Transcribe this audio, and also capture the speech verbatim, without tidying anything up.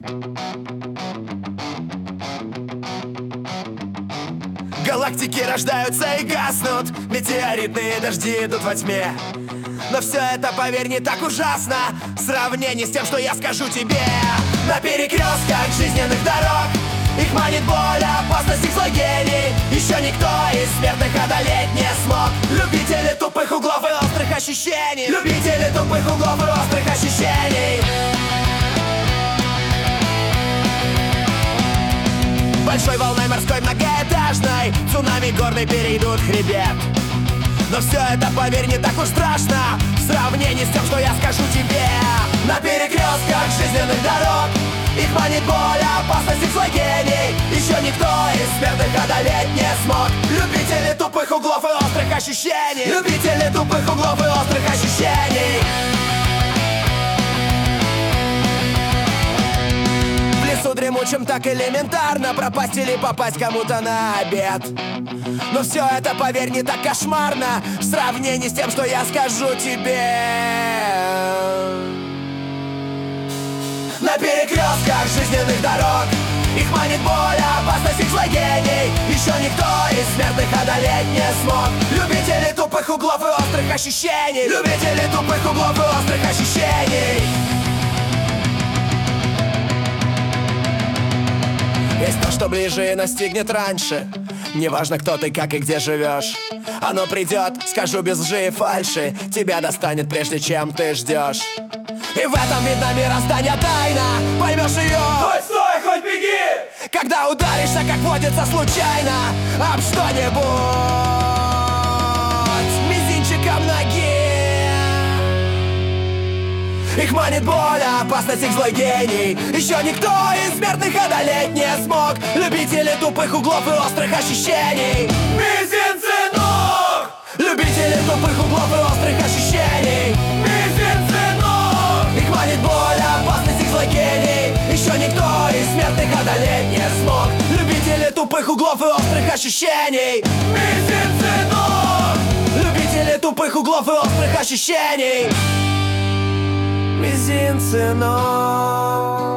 Галактики рождаются и гаснут, метеоритные дожди идут во тьме. Но все это, поверь, не так ужасно в сравнении с тем, что я скажу тебе. На перекрестках жизненных дорог их манит боль, опасность их злой гений. Еще никто из смертных одолеть не смог. Любители тупых углов и острых ощущений. Любители тупых углов и острых ощущений. Большой волной морской многоэтажной цунами горный перейдут хребет. Но все это, поверь, не так уж страшно в сравнении с тем, что я скажу тебе. На перекрестках жизненных дорог их манит боль, опасность их злой гений. Еще никто из смертных одолеть не смог. Любители тупых углов и острых ощущений. Любители тупых углов и острых ощущений. В лесу дремучем так элементарно пропасть или попасть кому-то на обед. Но все это, поверь, не так кошмарно в сравнении с тем, что я скажу тебе. На перекрестках жизненных дорог их манит боль, опасность их злой гений. Еще никто из смертных одолеть не смог. Любители тупых углов и острых ощущений. Любители тупых углов и острых ощущений. Есть то, что ближе и настигнет раньше. Неважно, кто ты, как и где живешь. Оно придет, скажу без лжи и фальши. Тебя достанет, прежде чем ты ждешь. И в этом видно мироздание тайна. Поймешь ее. Стой, стой, хоть беги! Когда ударишься, как водится, случайно об что-нибудь мизинчиком ноги. Их манит боль, опасность их злой гений. Еще никто из смертных одолеть не смог. Любители тупых углов и острых ощущений. Мизинцы ног! Любители тупых углов и острых ощущений. Мизинцы ног! Их манит боль, опасность их злой гений. Еще никто из смертных одолеть не смог. Любители тупых углов и острых ощущений. Мизинцы ног! Любители тупых углов и острых ощущений. Мизинцы ног.